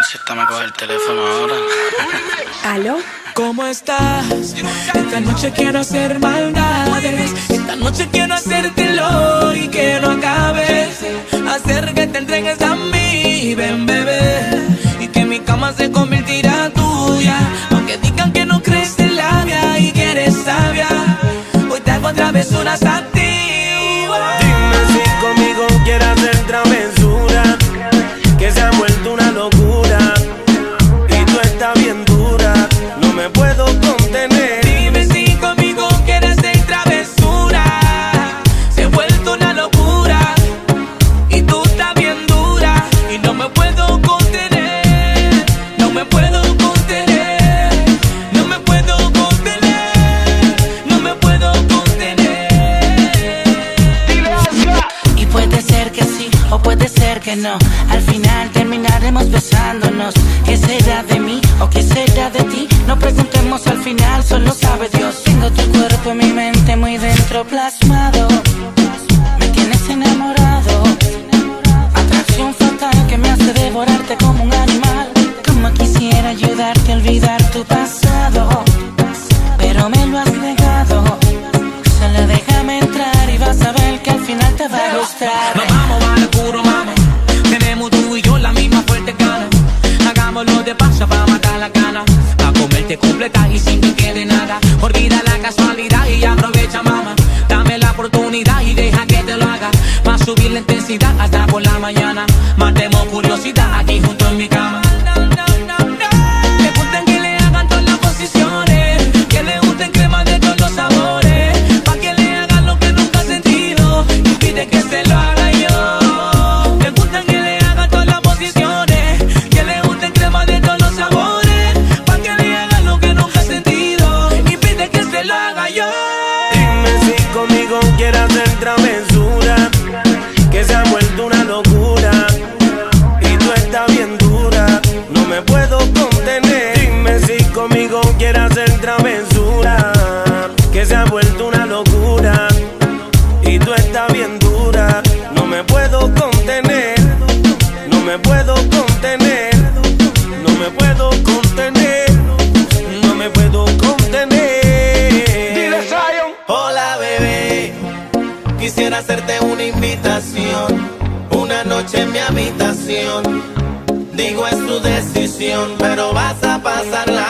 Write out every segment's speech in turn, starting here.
ver si esta me coge el teléfono ahora. ¿Aló? ¿Cómo estás? Esta noche quiero hacer maldades. Esta noche quiero hacértelo y que no acabes. Hacer que te entregues a mí, ven bebé, y que mi cama se convertirá tuya. Aunque digan que no crees en labia y que eres sabia, hoy te hago travesuras a ti. Dime si conmigo quieres hacer travesura, que se ha vuelto una locura y tú estás bien dura, no me puedo contener. Dime si conmigo quieres hacer travesura, se ha vuelto una locura y tú estás bien dura y no me puedo contener, no me puedo contener, no me puedo contener, no me puedo contener. Y puede ser que sí o puede ser que no, al final terminaremos besándonos. ¿Qué será de mí o qué será de ti? No preguntemos, al final solo sabe Dios. Tengo tu cuerpo en mi mente muy dentro plasmado, me tienes enamorado, atracción fatal que me hace devorarte como un animal. Como quisiera ayudarte a olvidar tu pasado, pero me lo has negado. Solo déjame entrar y vas a ver que al final te va a gustar. Nos vamos a lo puro, mami, tenemos tú y yo la misma fuerte gana. Hagámoslo de paso para matar la gana, pa' comerte completa y sin que quede nada. Olvida la casualidad y aprovecha, mamá. Dame la oportunidad y deja que te lo haga, pa' subir la intensidad hasta por la mañana. Matemos curiosidad aquí junto en mi cama. Le gustan que le hagan todas las posiciones, que le gusten crema de todos los sabores, pa' que le hagan lo que nunca ha sentido y pide que se lo haga yo. Le gustan que le hagan todas las posiciones, que le gusten crema de todos los sabores, pa' que le hagan lo que nunca ha sentido y pide que se lo haga yo. Dime si conmigo quieres hacer travesura, que se ha vuelto una locura y tú estás bien dura, no me puedo contener. Dime si conmigo quieres hacer travesura, que se ha vuelto una locura y tú estás bien dura, no me puedo contener, no me puedo contener, no me puedo contener, no me puedo contener. Dile, Zion. Hola bebé, quisiera hacerte una invitación, una noche en mi habitación. Digo es tu decisión, pero vas a pasarla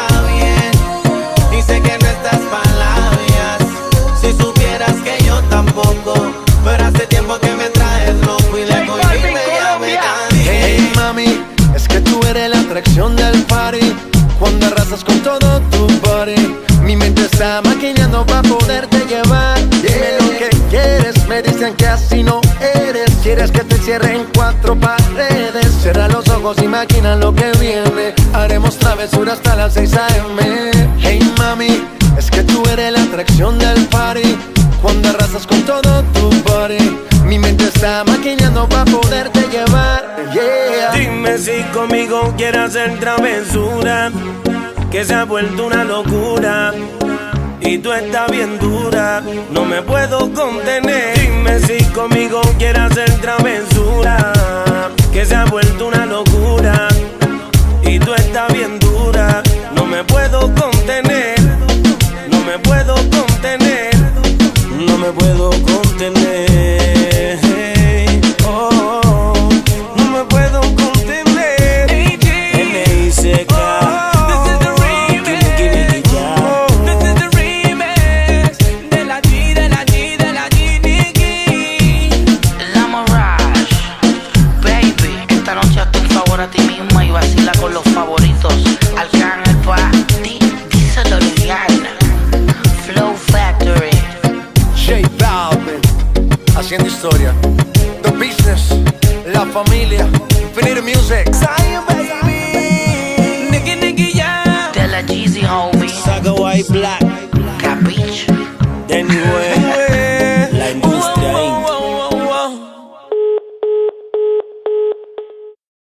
bien y sé que no estás pa' labias. Si supieras que yo tampoco, pero hace tiempo que me traes loco y de cogerme ya me cansé. Hey mami, es que tú eres la atracción del party, cuando arrasas con todo tu body. Mi mente está maquinando pa' poderte llevar. Dime lo que quieres, me dicen que así no eres. Quieres que te cierre en cuatro paredes. Cierra los ojos y maquina lo que viene. Haremos travesura hasta las 6 AM. Hey mami, es que tú eres la atracción del party, cuando arrasas con todo tu body. Mi mente está maquinando pa' poderte llevar, yeah. Dime si conmigo quieres hacer travesura, que se ha vuelto una locura y tú estás bien dura, no me puedo contener. Dime si conmigo quieres hacer travesura, que se ha vuelto una locura y tú estás bien dura, no me puedo contener, no me puedo contener, no me puedo contener. Oh, no me puedo contener. NICK. A ti misma y vacila con los favoritos. Arcángel pa' ti, díselo Liliana. Flow Factory. J Balvin, haciendo historia. The Business, la familia, Infinite Music. Zion, baby. Nicky, Nicky, yeah. De la Jeezy, homie. Saga White Black.